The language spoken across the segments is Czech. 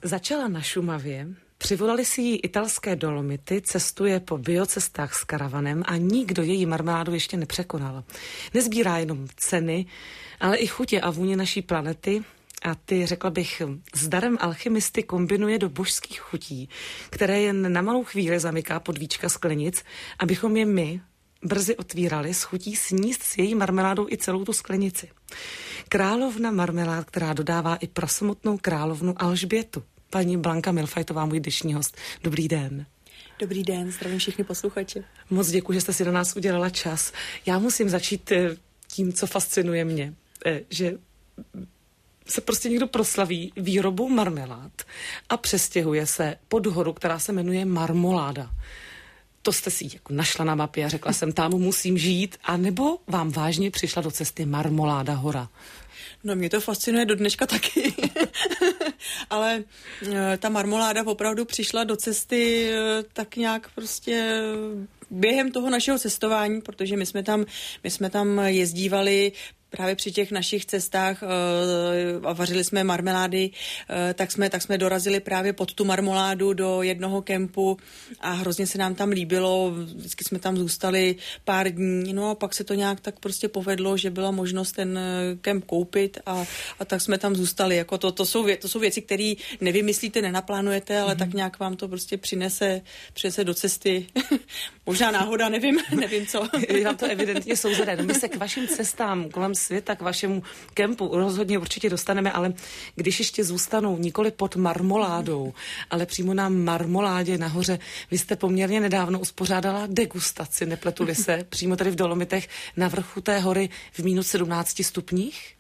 Začala na Šumavě, přivolali si jí italské Dolomity, cestuje po biocestách s karavanem a nikdo její marmeládu ještě nepřekonal. Nezbírá jenom ceny, ale i chutě a vůně naší planety a ty, řekla bych, s darem alchymisty kombinuje do božských chutí, které jen na malou chvíli zamyká pod víčka sklenic, abychom je my brzy otvírali s chutí sníst s její marmeládou i celou tu sklenici. Královna marmelád, která dodává i pro samotnou královnu Alžbětu. Paní Blanka Milfajtová, můj dnešní host. Dobrý den. Dobrý den, zdravím všichni posluchači. Moc děkuji, že jste si do nás udělala čas. Já musím začít tím, co fascinuje mě, že se prostě někdo proslaví výrobou marmelád a přestěhuje se pod horu, která se jmenuje Marmoláda. To jste si jako našla na mapě a řekla jsem, tam musím žít, anebo vám vážně přišla do cesty Marmoláda hora? No mě to fascinuje do dneška taky, ale ta marmoláda opravdu přišla do cesty tak nějak prostě během toho našeho cestování, protože my jsme tam jezdívali právě při těch našich cestách a vařili jsme marmelády, tak jsme dorazili právě pod tu marmoládu do jednoho kempu a hrozně se nám tam líbilo, vždycky jsme tam zůstali pár dní, no a pak se to nějak tak prostě povedlo, že byla možnost ten kemp koupit a tak jsme tam zůstali. Jako to jsou věci, které nevymyslíte, nenaplánujete, ale tak nějak vám to prostě přinese do cesty. Možná náhoda, nevím co. Vám to evidentně souzané. My se k vašim cestám kolem světa, k vašemu kempu rozhodně určitě dostaneme, ale když ještě zůstanou nikoli pod marmoládou, ale přímo na marmoládě nahoře, vy jste poměrně nedávno uspořádala degustaci, nepletuli se, přímo tady v Dolomitech na vrchu té hory v minus 17 stupních?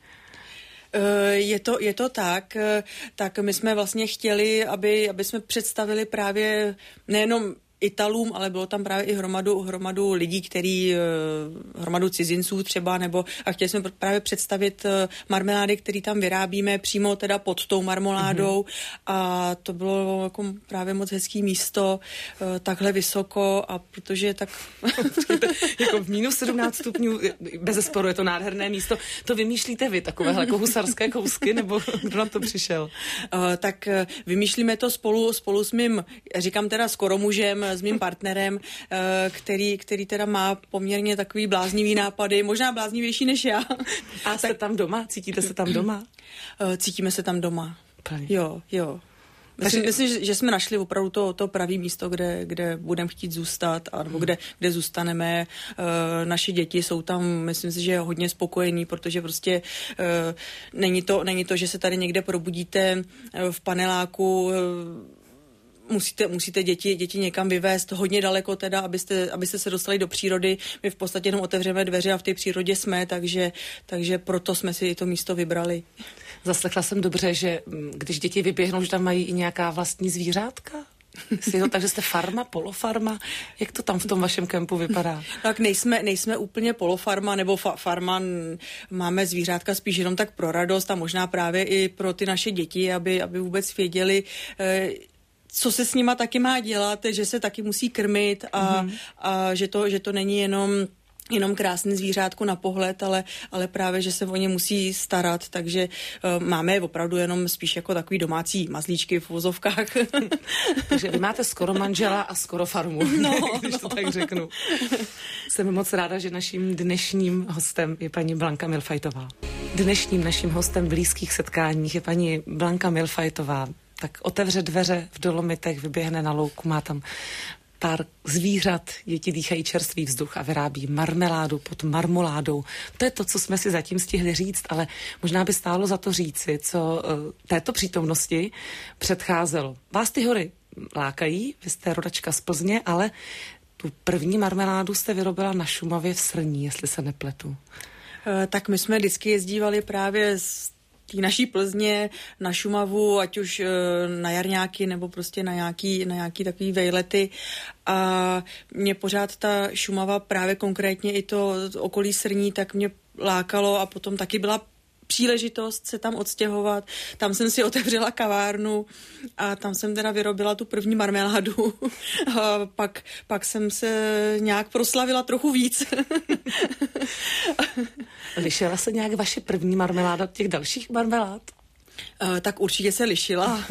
Je to tak my jsme vlastně chtěli, aby jsme představili právě nejenom Italům, ale bylo tam právě i hromadu lidí, hromadu cizinců třeba, a chtěli jsme právě představit marmelády, které tam vyrábíme přímo teda pod tou marmoládou a to bylo jako právě moc hezký místo, takhle vysoko a protože tak... jako v minus 17 stupňů, bezesporu je to nádherné místo. To vymýšlíte vy, takovéhle jako husarské kousky, nebo kdo na to přišel? Tak vymýšlíme to spolu s mým, říkám teda skoro mužem, s mým partnerem, který teda má poměrně takový bláznivý nápady, možná bláznivější než já. A jste tam doma? Cítíte se tam doma? Cítíme se tam doma. Plně. Jo. Myslím, že jsme našli opravdu to pravé místo, kde budeme chtít zůstat, nebo kde zůstaneme. Naše děti jsou tam, myslím si, že hodně spokojení, protože prostě není to, že se tady někde probudíte v paneláku, musíte děti někam vyvést hodně daleko teda, abyste se dostali do přírody. My v podstatě jenom otevřeme dveře a v té přírodě jsme, takže proto jsme si to místo vybrali. Zaslechla jsem dobře, že když děti vyběhnou, že tam mají i nějaká vlastní zvířátka? Je to tak, že jste farma, polofarma? Jak to tam v tom vašem kempu vypadá? Tak nejsme úplně polofarma nebo farma, máme zvířátka spíš jenom tak pro radost a možná právě i pro ty naše děti, aby vůbec věděli, co se s nima taky má dělat, že se taky musí krmit a že to není jenom krásný zvířátko na pohled, ale právě, že se o ně musí starat, takže máme opravdu jenom spíš jako takový domácí mazlíčky v uvozovkách. Takže vy máte skoro manžela a skoro farmu, když to tak řeknu. Jsem moc ráda, že naším dnešním hostem je paní Blanka Milfajtová. Dnešním naším hostem v blízkých setkáních je paní Blanka Milfajtová. Tak otevře dveře v Dolomitech, vyběhne na louku, má tam pár zvířat, děti dýchají čerstvý vzduch a vyrábí marmeládu pod marmoládou. To je to, co jsme si zatím stihli říct, ale možná by stálo za to říci, co této přítomnosti předcházelo. Vás ty hory lákají, vy jste rodačka z Plzně, ale tu první marmeládu jste vyrobila na Šumavě v Srní, jestli se nepletu. Tak my jsme vždycky jezdívali právě z naší Plzně na Šumavu, ať už na jarňáky nebo prostě na nějaký takový vejlety a mě pořád ta Šumava právě konkrétně i to okolí Srní tak mě lákalo a potom taky byla příležitost se tam odstěhovat. Tam jsem si otevřela kavárnu a tam jsem teda vyrobila tu první marmeládu. A pak jsem se nějak proslavila trochu víc. Lišila se nějak vaše první marmeláda od těch dalších marmelád? Tak určitě se lišila.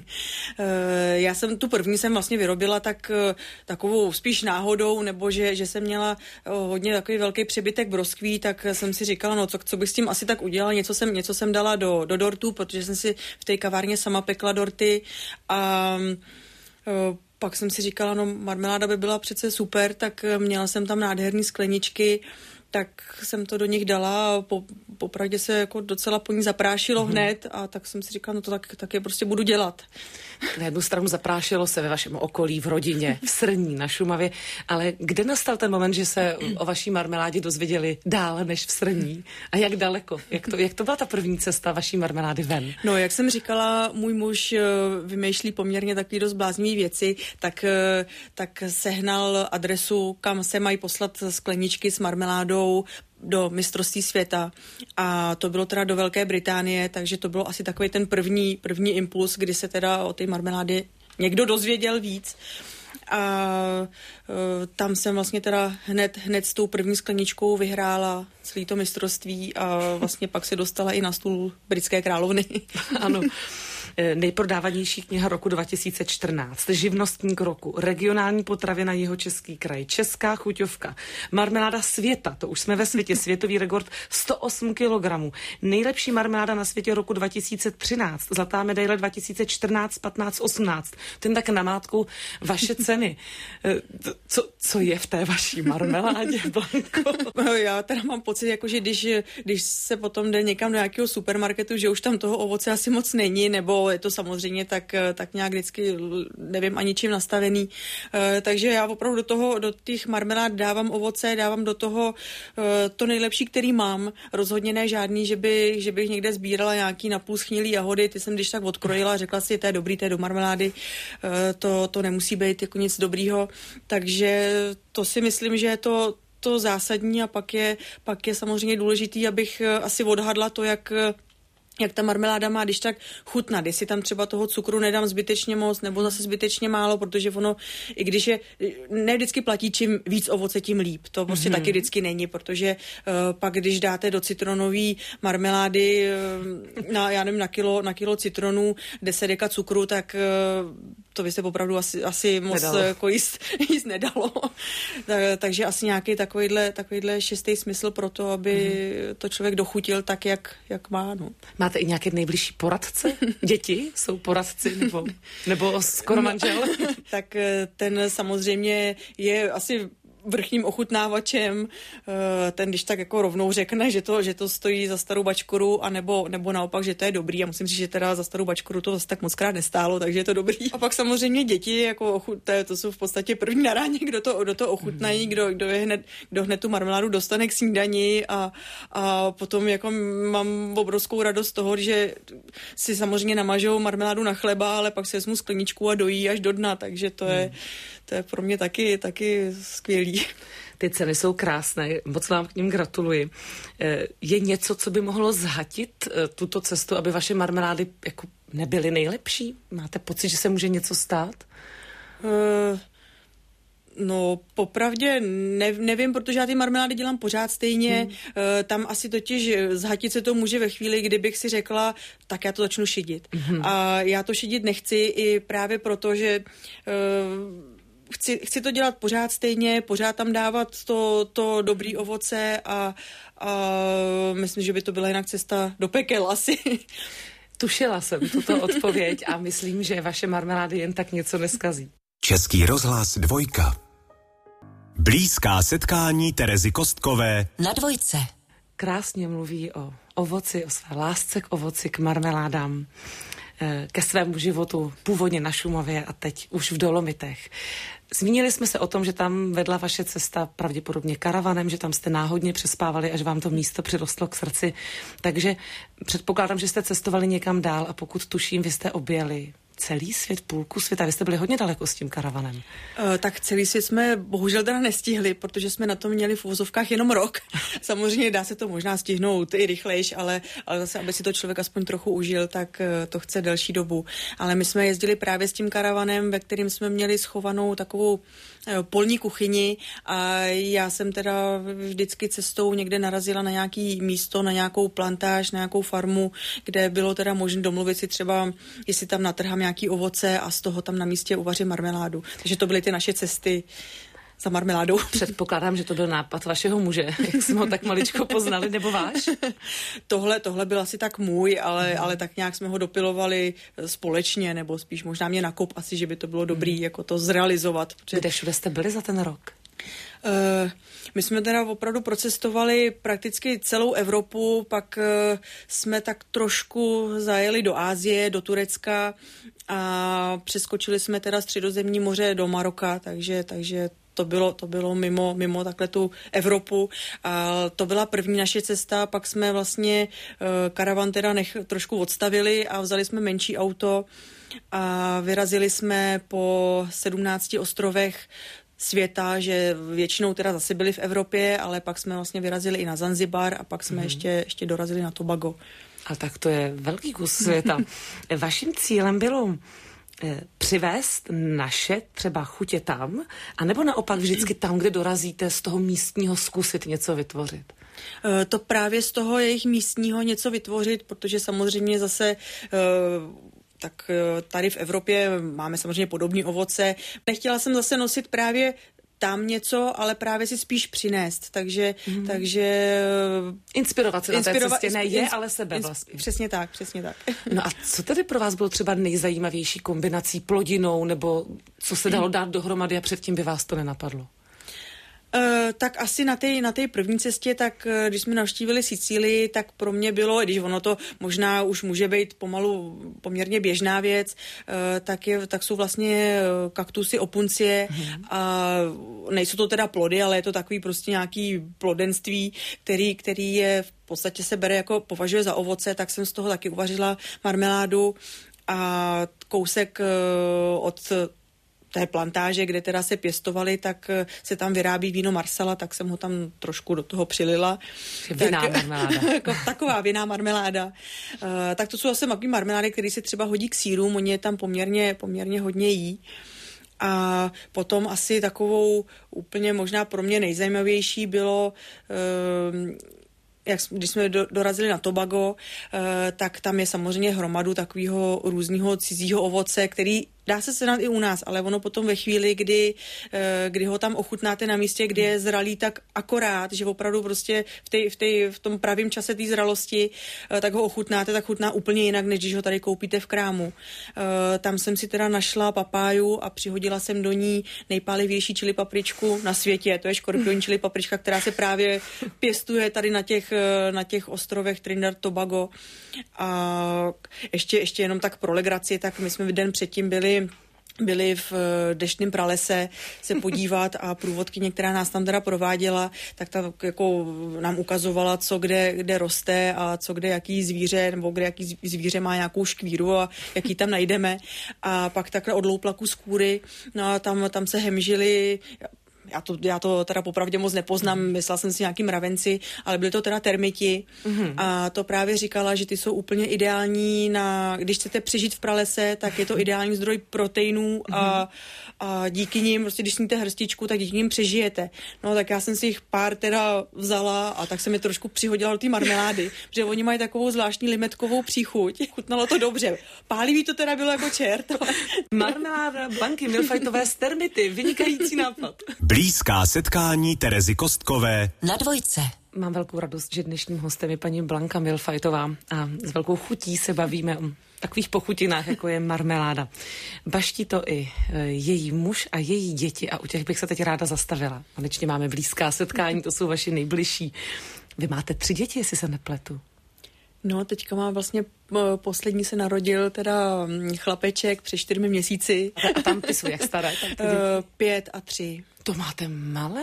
Já jsem tu první vlastně vyrobila takovou spíš náhodou, nebo že jsem měla hodně takový velký přebytek broskví, tak jsem si říkala, no co bych s tím asi tak udělala, něco jsem dala do dortu, protože jsem si v té kavárně sama pekla dorty a pak jsem si říkala, no marmeláda by byla přece super, tak měla jsem tam nádherný skleničky, tak jsem to do nich dala a popravdě se jako docela po ní zaprášilo hned a tak jsem si říkala, no to tak je prostě budu dělat. Na jednu stranu zaprášilo se ve vašem okolí, v rodině, v Srní, na Šumavě, ale kde nastal ten moment, že se o vaší marmeládě dozvěděli dále než v Srní? A jak daleko? Jak to byla ta první cesta vaší marmelády ven? No, jak jsem říkala, můj muž vymýšlí poměrně takový dost bláznivý věci, tak sehnal adresu, kam se mají poslat skleničky s marmeládou do mistrovství světa a to bylo teda do Velké Británie, takže to bylo asi takový ten první impuls, kdy se teda o té marmelády někdo dozvěděl víc. A tam jsem vlastně teda hned s tou první skleničkou vyhrála celé to mistrovství a vlastně pak se dostala i na stůl britské královny. Ano. Nejprodávanější kniha roku 2014, živnostník roku, regionální potravina Jihočeský kraj, česká chuťovka, marmeláda světa, to už jsme ve světě, světový rekord 108 kg, nejlepší marmeláda na světě roku 2013, zlatá medaile 2014, 15, 18. Ten tak namátkou vaše ceny. Co je v té vaší marmeládě, Blanko? Já teda mám pocit, jako, že když se potom jde někam do nějakého supermarketu, že už tam toho ovoce asi moc není, nebo je to samozřejmě tak nějak vždycky nevím ani čím nastavený. Takže já opravdu do těch marmelád dávám ovoce, dávám do toho to nejlepší, který mám. Rozhodně ne žádný, že bych někde sbírala nějaký napůl schnilý jahody, ty jsem když tak odkrojila a řekla si, to je dobrý, to je do marmelády, to nemusí být jako nic dobrýho. Takže to si myslím, že je to zásadní a pak je samozřejmě důležitý, abych asi odhadla to, jak ta marmeláda má když tak chutnat, jestli tam třeba toho cukru nedám zbytečně moc nebo zase zbytečně málo, protože ono, i když je, ne vždycky platí, čím víc ovoce, tím líp. To prostě taky vždycky není, protože pak, když dáte do citronové marmelády já nevím, na kilo citronů 10 deka cukru, tak to by se opravdu asi moc jako jíst nedalo. Takže asi nějaký takovýhle šestý smysl pro to, aby to člověk dochutil tak, jak má. No. Máte i nějaké nejbližší poradce? Děti jsou poradci nebo skoro manžel? Tak ten samozřejmě je asi vrchním ochutnávačem, ten když tak jako rovnou řekne, že to stojí za starou bačkoru, anebo naopak, že to je dobrý. A musím říct, že teda za starou bačkoru to zase tak moc krát nestálo, takže je to dobrý. A pak samozřejmě děti, jako to jsou v podstatě první na ráně, kdo to ochutnají, kdo hned tu marmeládu dostane k snídani a potom jako mám obrovskou radost z toho, že si samozřejmě namažou marmeládu na chleba, ale pak si vezmu skleničku a dojí až do dna, takže to je pro mě taky skvělý. Ty ceny jsou krásné, moc vám k ním gratuluji. Je něco, co by mohlo zhatit tuto cestu, aby vaše marmelády jako nebyly nejlepší? Máte pocit, že se může něco stát? No, popravdě nevím, protože já ty marmelády dělám pořád stejně. Tam asi totiž zhatit se to může ve chvíli, kdybych si řekla, tak já to začnu šidit. A já to šidit nechci i právě proto, že chci to dělat pořád stejně, pořád tam dávat to dobrý ovoce a myslím, že by to byla jinak cesta do pekel asi. Tušila jsem tuto odpověď a myslím, že vaše marmelády jen tak něco neskazí. Český rozhlas 2. Blízká setkání Terezy Kostkové na Dvojce. Krásně mluví o ovoci, o své lásce k ovoci, k marmeládám, ke svému životu původně na Šumavě a teď už v Dolomitech. Zmínili jsme se o tom, že tam vedla vaše cesta pravděpodobně karavanem, že tam jste náhodně přespávali, až vám to místo přirostlo k srdci. Takže předpokládám, že jste cestovali někam dál a pokud tuším, vy jste objeli celý svět, půlku světa. Vy jste byli hodně daleko s tím karavanem. Tak celý svět jsme bohužel teda nestihli, protože jsme na to měli v uvozovkách jenom rok. Samozřejmě dá se to možná stihnout i rychlejš, ale zase, aby si to člověk aspoň trochu užil, tak to chce delší dobu. Ale my jsme jezdili právě s tím karavanem, ve kterým jsme měli schovanou takovou polní kuchyni a já jsem teda vždycky cestou někde narazila na nějaký místo, na nějakou plantáž, na nějakou farmu, kde bylo teda možné domluvit si třeba, jestli tam natrhám nějaký ovoce a z toho tam na místě uvařím marmeládu. Takže to byly ty naše cesty za marmeládou. Předpokládám, že to byl nápad vašeho muže, jak jsme ho tak maličko poznali, nebo váš? Tohle byl asi tak můj, ale tak nějak jsme ho dopilovali společně, nebo spíš možná mě nakop asi, že by to bylo dobrý jako to zrealizovat. Kde všude jste byli za ten rok? My jsme teda opravdu procestovali prakticky celou Evropu, pak jsme tak trošku zajeli do Asie, do Turecka a přeskočili jsme teda Středozemní moře do Maroka, takže to bylo mimo takhle tu Evropu. A to byla první naše cesta, pak jsme vlastně karavan teda trošku odstavili a vzali jsme menší auto a vyrazili jsme po 17 ostrovech světa, že většinou teda zase byli v Evropě, ale pak jsme vlastně vyrazili i na Zanzibar a pak jsme ještě dorazili na Tobago. A tak to je velký kus světa. Vaším cílem bylo přivést naše třeba chutě tam, anebo naopak vždycky tam, kde dorazíte, z toho místního zkusit něco vytvořit? To právě z toho jejich místního něco vytvořit, protože samozřejmě zase tak tady v Evropě máme samozřejmě podobné ovoce. Nechtěla jsem zase nosit právě tam něco, ale právě si spíš přinést, takže inspirovat se na té cestě, ne je, ale sebe vlastně. Přesně tak. No a co tedy pro vás bylo třeba nejzajímavější kombinací plodinou, nebo co se dalo dát dohromady a předtím by vás to nenapadlo? Tak asi na té první cestě, tak když jsme navštívili Sicílii, tak pro mě bylo, když ono to možná už může být pomalu poměrně běžná věc, tak jsou vlastně kaktusy, opuncie a nejsou to teda plody, ale je to takový prostě nějaký plodenství, který je v podstatě se bere jako považuje za ovoce, tak jsem z toho taky uvařila marmeládu a kousek od té plantáže, kde teda se pěstovali, tak se tam vyrábí víno Marsala, tak jsem ho tam trošku do toho přilila. Vinná marmeláda. Taková vinná marmeláda. Tak to jsou asi takový marmelády, který se třeba hodí k sýrům, oni je tam poměrně hodně jí. A potom asi takovou úplně možná pro mě nejzajímavější bylo když jsme dorazili na Tobago, tak tam je samozřejmě hromadu takového různého cizího ovoce, který dá se sehnat i u nás, ale ono potom ve chvíli, kdy ho tam ochutnáte na místě, kde je zralý tak akorát, že opravdu prostě v tom pravém čase té zralosti, tak ho ochutnáte, tak chutná úplně jinak, než když ho tady koupíte v krámu. Tam jsem si teda našla papáju a přihodila jsem do ní nejpálivější čili papričku na světě. To je škorpionní čili paprička, která se právě pěstuje tady na těch ostrovech Trinidad Tobago. A ještě jenom tak pro legraci, tak my jsme den předtím byli v deštném pralese se podívat a průvodkyně, která nás tam teda prováděla, tak ta jako nám ukazovala, co kde roste a co kde jaký zvíře, nebo kde jaký zvíře má nějakou škvíru a jaký tam najdeme. A pak takhle odloupla kus kůry, no a tam se hemžili. Já to teda popravdě moc nepoznám, myslela jsem si nějaký mravenci, ale byly to teda termiti a to právě říkala, že ty jsou úplně ideální když chcete přežít v pralese, tak je to ideální zdroj proteinů a díky nim, prostě když sníte hrstičku, tak díky nim přežijete. No tak já jsem si jich pár teda vzala a tak jsem je trošku přihodila do té marmelády, protože oni mají takovou zvláštní limetkovou příchuť. Chutnalo to dobře. Pálivý to teda bylo jako čert. Marmeláda Blanky Milfajtové z termity, vynikající nápad. Blízká setkání Terezy Kostkové na Dvojce. Mám velkou radost, že dnešním hostem je paní Blanka Milfajtová a s velkou chutí se bavíme o takových pochutinách, jako je marmeláda. Baští to i její muž a její děti a u těch bych se teď ráda zastavila. Konečně máme blízká setkání, to jsou vaši nejbližší. Vy máte 3 děti, jestli se nepletu. No, teďka má vlastně poslední se narodil teda chlapeček před 4 měsíci. A tam ty jsou jak staré? 5 a 3. To máte malé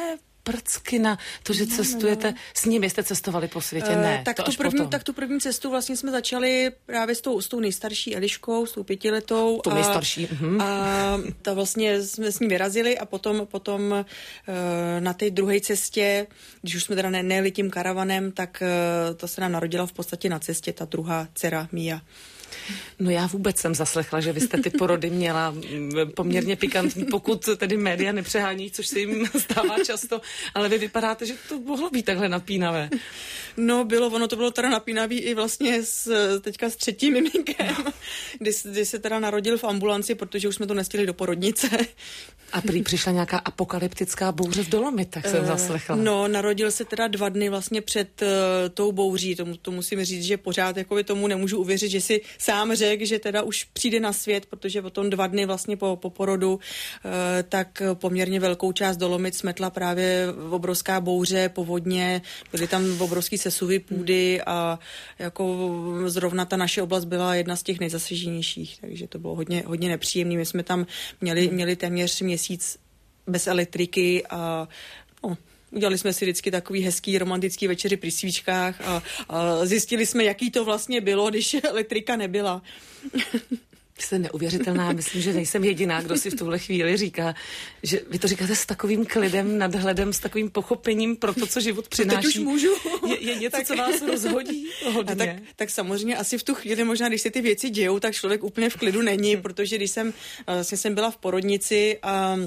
prcky na to, že cestujete s ním, jste cestovali po světě? Ne, tak tu první cestu vlastně jsme začali právě s tou nejstarší Eliškou, s tou 5letou. Tu nejstarší. A ta vlastně jsme s ní vyrazili a potom na té druhé cestě, když už jsme teda nejeli tím karavanem, tak to se nám narodila v podstatě na cestě ta druhá dcera Mia. No já vůbec jsem zaslechla, že vy jste ty porody měla poměrně pikantní, pokud tedy média nepřehání, což se jim stává často, ale vy vypadáte, že to mohlo být takhle napínavé. No ono to bylo teda napínavý i vlastně teďka s třetím miminkem, kdy se teda narodil v ambulanci, protože už jsme to nestihli do porodnice. A prý přišla nějaká apokalyptická bouře v Dolomitech, jsem zaslechla. No, narodil se teda 2 dny vlastně před tou bouří, to musím říct, že pořád jakoby tomu nemůžu uvěřit, že si sám řekl, že teda už přijde na svět, protože potom 2 dny vlastně po porodu, tak poměrně velkou část Dolomit smetla právě obrovská bouře, povodně, byly tam obrovský sesuvy půdy a jako zrovna ta naše oblast byla jedna z těch nejzasaženějších, takže to bylo hodně nepříjemné. My jsme tam měli téměř měsíc bez elektriky a udělali jsme si vždycky takový hezký romantický večeři při svíčkách a zjistili jsme, jaký to vlastně bylo, když elektrika nebyla. Jste neuvěřitelná, myslím, že nejsem jediná, kdo si v tuhle chvíli říká, že vy to říkáte s takovým klidem, nadhledem, s takovým pochopením pro to, co život přináší. Teď už můžu. Je něco, co vás rozhodí hodně? Tak samozřejmě asi v tu chvíli, možná když se ty věci dějou, tak člověk úplně v klidu není, protože když jsem byla v porodnici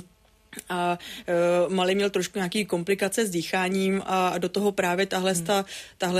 a malý měl trošku nějaký komplikace s dýcháním a do toho právě tahle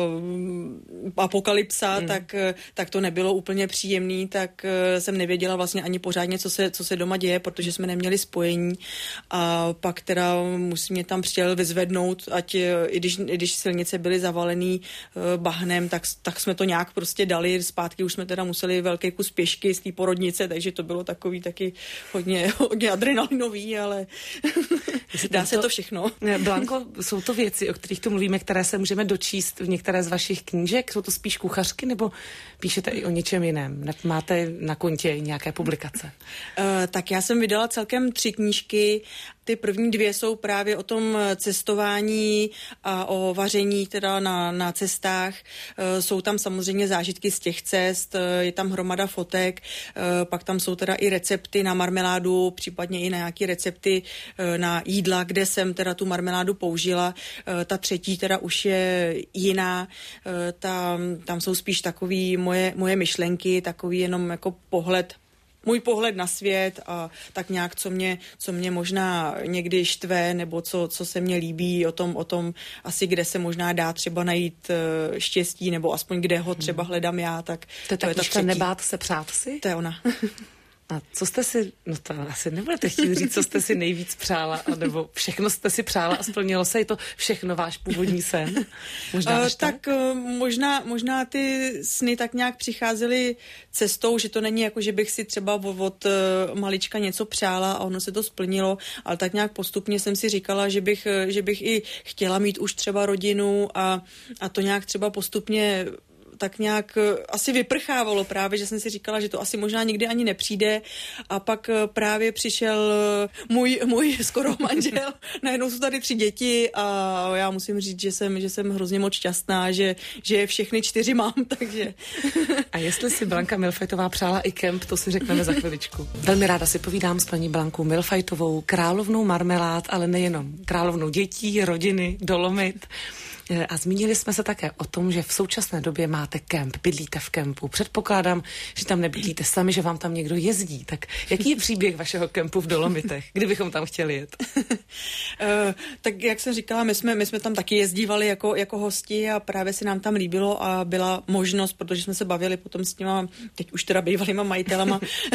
apokalypsa, tak to nebylo úplně příjemný, tak jsem nevěděla vlastně ani pořádně, co se doma děje, protože jsme neměli spojení a pak teda mě tam přijel vyzvednout, ať i když silnice byly zavalený bahnem, tak jsme to nějak prostě dali, zpátky už jsme teda museli velký kus pěšky z té porodnice, takže to bylo takový taky hodně adrenalinový, ale dá se to všechno. Blanko, jsou to věci, o kterých tu mluvíme, které se můžeme dočíst v některé z vašich knížek? Jsou to spíš kuchařky, nebo píšete i o něčem jiném? Máte na kontě nějaké publikace? Tak já jsem vydala celkem 3 knížky. Ty první 2 jsou právě o tom cestování a o vaření teda na cestách. Jsou tam samozřejmě zážitky z těch cest, je tam hromada fotek, pak tam jsou teda i recepty na marmeládu, případně i na nějaké recepty na jídla, kde jsem teda tu marmeládu použila. Ta třetí teda už je jiná, tam jsou spíš takový moje myšlenky, takový jenom jako můj pohled na svět a tak nějak, co mě možná někdy štve, nebo co se mně líbí o tom asi, kde se možná dá třeba najít štěstí, nebo aspoň kde ho třeba hledám já, tak to je ta třetí. Nebát se přát si? To je ona. A co jste si, no to asi nebudete chtít říct, co jste si nejvíc přála, nebo všechno jste si přála a splnilo se, je to všechno váš původní sen? Možná ty sny tak nějak přicházely cestou, že to není jako, že bych si třeba od malička něco přála a ono se to splnilo, ale tak nějak postupně jsem si říkala, že bych i chtěla mít už třeba rodinu a to nějak třeba postupně tak nějak asi vyprchávalo právě, že jsem si říkala, že to asi možná nikdy ani nepřijde a pak právě přišel můj skoro manžel, najednou jsou tady 3 děti a já musím říct, že jsem hrozně moc šťastná, že je všechny 4 mám, takže... A jestli si Blanka Milfajtová přála i kemp, to si řekneme za chviličku. Velmi ráda si povídám s paní Blankou Milfajtovou, královnou marmelád, ale nejenom, královnou dětí, rodiny, Dolomit. A zmínili jsme se také o tom, že v současné době máte kemp, bydlíte v kempu. Předpokládám, že tam nebydlíte sami, že vám tam někdo jezdí. Tak jaký je příběh vašeho kempu v Dolomitech, kdybychom tam chtěli jet? Tak jak jsem říkala, my jsme tam taky jezdívali jako hosti a právě se nám tam líbilo a byla možnost, protože jsme se bavili potom s těma, teď už teda bývalýma majitelama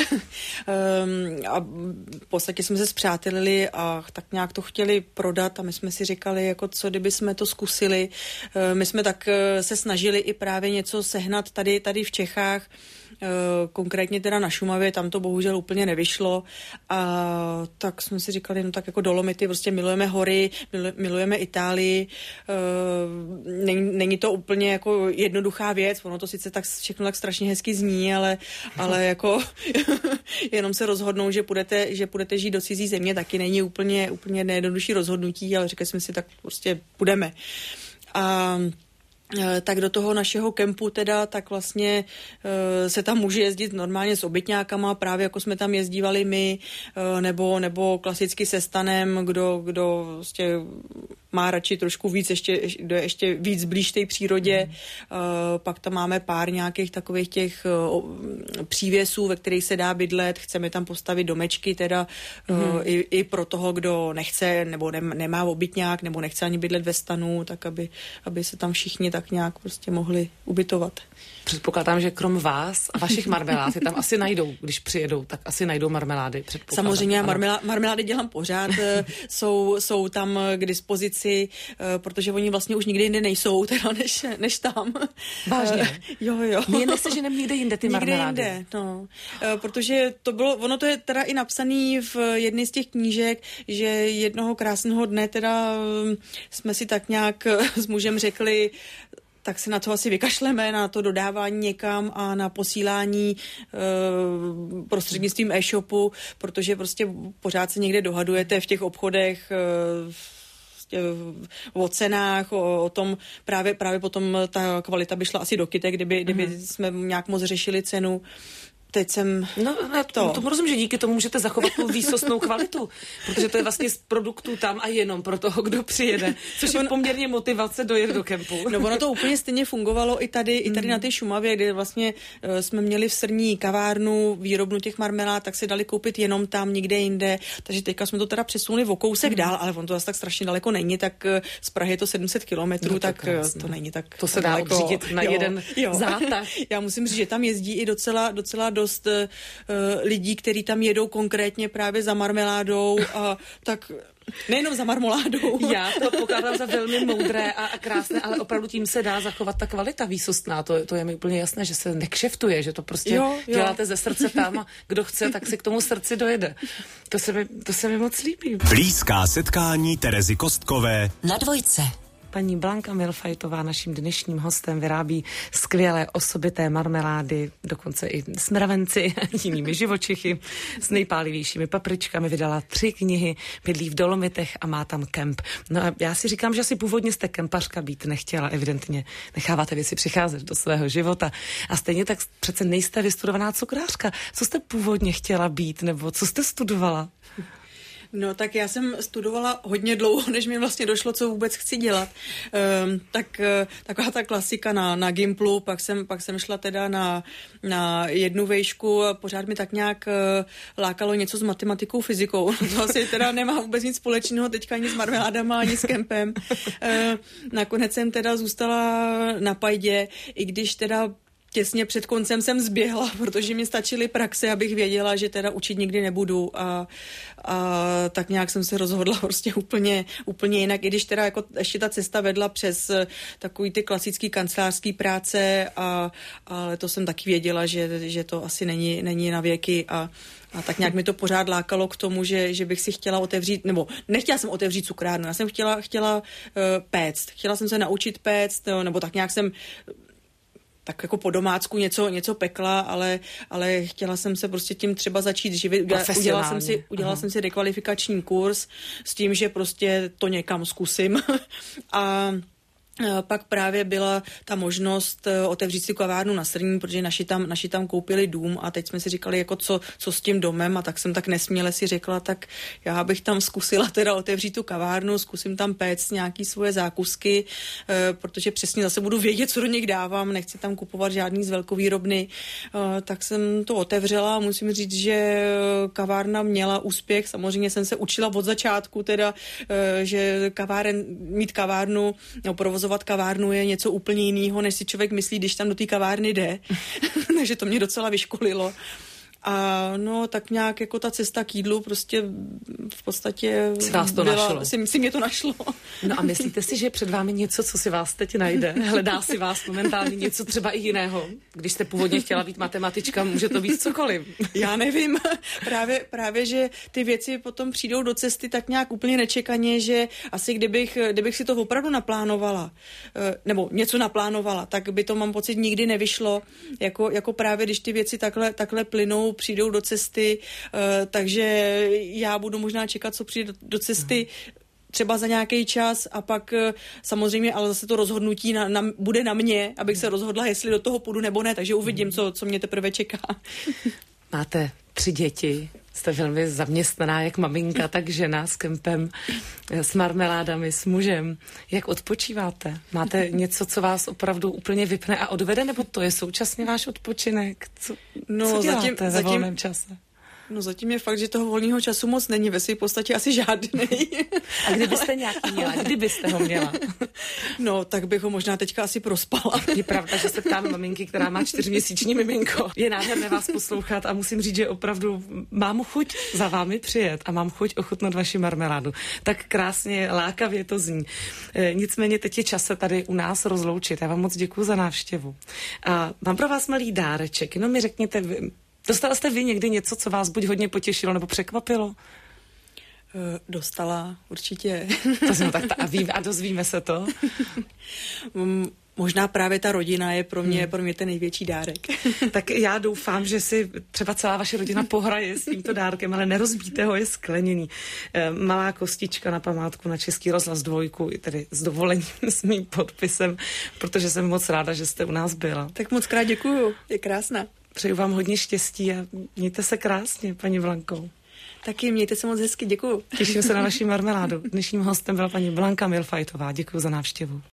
a v podstatě jsme se spřátelili a tak nějak to chtěli prodat a my jsme si říkali, jako co kdyby jsme to zkusili. My jsme tak se snažili i právě něco sehnat tady v Čechách konkrétně teda na Šumavě, tam to bohužel úplně nevyšlo a tak jsme si říkali, no tak jako Dolomity, prostě milujeme hory, milujeme Itálii, není to úplně jako jednoduchá věc, ono to sice tak všechno tak strašně hezky zní, ale jako jenom se rozhodnou, že půjdete žít do cizí země, taky není úplně nejjednodušší rozhodnutí, ale říkali jsme si, tak prostě půjdeme. A tak do toho našeho kempu teda, tak vlastně se tam může jezdit normálně s obytňákama, právě jako jsme tam jezdívali my, nebo klasicky se stanem, kdo vlastně má radši trošku víc, ještě víc blíž té přírodě. Pak tam máme pár nějakých takových těch přívěsů, ve kterých se dá bydlet, chceme tam postavit domečky teda i pro toho, kdo nechce, nebo nemá obytňák, nebo nechce ani bydlet ve stanu, tak aby se tam všichni tak nějak prostě mohli ubytovat. Předpokládám, že krom vás a vašich marmelád si tam asi najdou, když přijedou, tak asi najdou marmelády. Samozřejmě, marmelády dělám pořád, jsou tam k dispozici, protože oni vlastně už nikde jinde nejsou, teda než tam. Vážně? Jo. Mě neseženem nikde jinde ty marmelády. Nikde jinde, no. Protože ono to je teda i napsaný v jedné z těch knížek, že jednoho krásného dne teda jsme si tak nějak s mužem řekli, tak se na to asi vykašleme, na to dodávání někam a na posílání prostřednictvím e-shopu, protože prostě pořád se někde dohadujete v těch obchodech o cenách, o tom právě potom ta kvalita by šla asi do kytek, kdyby jsme nějak moc řešili cenu. Teď jsem tomu rozumím, že díky tomu můžete zachovat tu výsostnou kvalitu, protože to je vlastně z produktů tam a jenom pro toho, kdo přijede, což je poměrně motivace dojet do kempu. No ono to úplně stejně fungovalo i tady na té Šumavě, kde vlastně jsme měli v Srní kavárnu, výrobnu těch marmelád, tak se dali koupit jenom tam, nikde jinde, takže teďka jsme to teda přesunuli o kousek dál, ale on to zase tak strašně daleko není, tak z Prahy je to 700 kilometrů, tak to není tak to se dá obřídit na jeden zátah. Já musím říct, že tam jezdí i docela dost lidí, kteří tam jedou konkrétně právě za marmeládou a tak nejenom za marmeládou. Já to pokládám za velmi moudré a krásné, ale opravdu tím se dá zachovat ta kvalita výsostná. To je mi úplně jasné, že se nekšeftuje, že to prostě děláte ze srdce tam a kdo chce, tak si k tomu srdci dojede. To se mi moc líbí. Blízká setkání Terezy Kostkové na Dvojce. Paní Blanka Milfajtová, naším dnešním hostem, vyrábí skvělé osobité marmelády, dokonce i s mravenci a jinými živočichy, s nejpálivějšími papričkami, vydala 3 knihy, bydlí v Dolomitech a má tam kemp. No a já si říkám, že asi původně jste kempařka být nechtěla, evidentně necháváte věci přicházet do svého života. A stejně tak přece nejste vystudovaná cukrářka. Co jste původně chtěla být, nebo co jste studovala? No tak já jsem studovala hodně dlouho, než mi vlastně došlo, co vůbec chci dělat. Taková ta klasika na Gimplu, pak jsem šla teda na jednu vejšku a pořád mi tak nějak lákalo něco s matematikou, fyzikou. To asi teda nemá vůbec nic společného teďka ani s marmeládama, ani s kempem. Nakonec jsem teda zůstala na pajdě, i když teda těsně před koncem jsem zběhla, protože mi stačily praxe, abych věděla, že teda učit nikdy nebudu a tak nějak jsem se rozhodla prostě úplně jinak, i když teda jako ještě ta cesta vedla přes takový ty klasický kancelářský práce, ale to jsem taky věděla, že to asi není na věky a tak nějak mi to pořád lákalo k tomu, že bych si chtěla otevřít, nebo nechtěla jsem otevřít cukrárnu, já jsem chtěla péct. Chtěla jsem se naučit péct, nebo tak nějak jsem tak jako po domácku něco pekla, ale chtěla jsem se prostě tím třeba začít živit. Udělala jsem si rekvalifikační kurz s tím, že prostě to někam zkusím. A pak právě byla ta možnost otevřít si kavárnu na Srní, protože naši tam koupili dům a teď jsme si říkali, jako co s tím domem, a tak jsem tak nesměle si řekla, tak já bych tam zkusila teda otevřít tu kavárnu, zkusím tam péct nějaký svoje zákusky, protože přesně zase budu vědět, co do nich dávám, nechci tam kupovat žádný z velkovýrobny, tak jsem to otevřela a musím říct, že kavárna měla úspěch, samozřejmě jsem se učila od začátku teda, že mít kavárnu, provozovat kavárnu je něco úplně jiného, než si člověk myslí, když tam do té kavárny jde. Takže to mě docela vyškolilo. A no, tak nějak jako ta cesta k jídlu prostě v podstatě si vás to našlo. Si mě to našlo. No a myslíte si, že je před vámi něco, co si vás teď najde? Hledá si vás momentálně něco třeba i jiného? Když jste původně chtěla být matematička, může to být cokoliv. Já nevím. Právě, že ty věci potom přijdou do cesty tak nějak úplně nečekaně, že asi kdybych si to opravdu naplánovala, nebo něco naplánovala, tak by to, mám pocit, nikdy nevyšlo. Jako právě, když ty věci takhle plynou, přijdou do cesty, takže já budu možná čekat, co přijde do cesty, třeba za nějaký čas a pak samozřejmě, ale zase to rozhodnutí bude na mě, abych se rozhodla, jestli do toho půjdu nebo ne, takže uvidím, co mě teprve čeká. Máte 3 děti, jste velmi zaměstnaná jak maminka, tak žena s kempem, s marmeládami, s mužem. Jak odpočíváte? Máte něco, co vás opravdu úplně vypne a odvede, nebo to je současně váš odpočinek? Co děláte ve volném čase? No zatím je fakt, že toho volného času moc není, ve své podstatě asi žádnej. A kdybyste nějaký měla? Kdybyste ho měla? No, tak bych ho možná teďka asi prospala. Je pravda, že se ptám maminky, která má 4měsíční miminko. Je nádherné vás poslouchat a musím říct, že opravdu mám chuť za vámi přijet a mám chuť ochutnat vaši marmeládu. Tak krásně, lákavě to zní. Nicméně teď je čas se tady u nás rozloučit. Já vám moc děkuju za návštěvu. A mám pro vás malý dáreček. Jenom mi řekněte, dostala jste vy někdy něco, co vás buď hodně potěšilo nebo překvapilo? Dostala, určitě. A dozvíme se to? Možná právě ta rodina je pro mě ten největší dárek. Tak já doufám, že si třeba celá vaše rodina pohraje s tímto dárkem, ale nerozbíte ho, je skleněný. Malá kostička na památku na Český rozhlas 2, tedy s dovolením s mým podpisem, protože jsem moc ráda, že jste u nás byla. Tak moc krát děkuju, je krásná. Přeju vám hodně štěstí a mějte se krásně, paní Blanko. Taky mějte se moc hezky, děkuju. Těším se na vaši marmeládu. Dnešním hostem byla paní Blanka Milfajtová. Děkuji za návštěvu.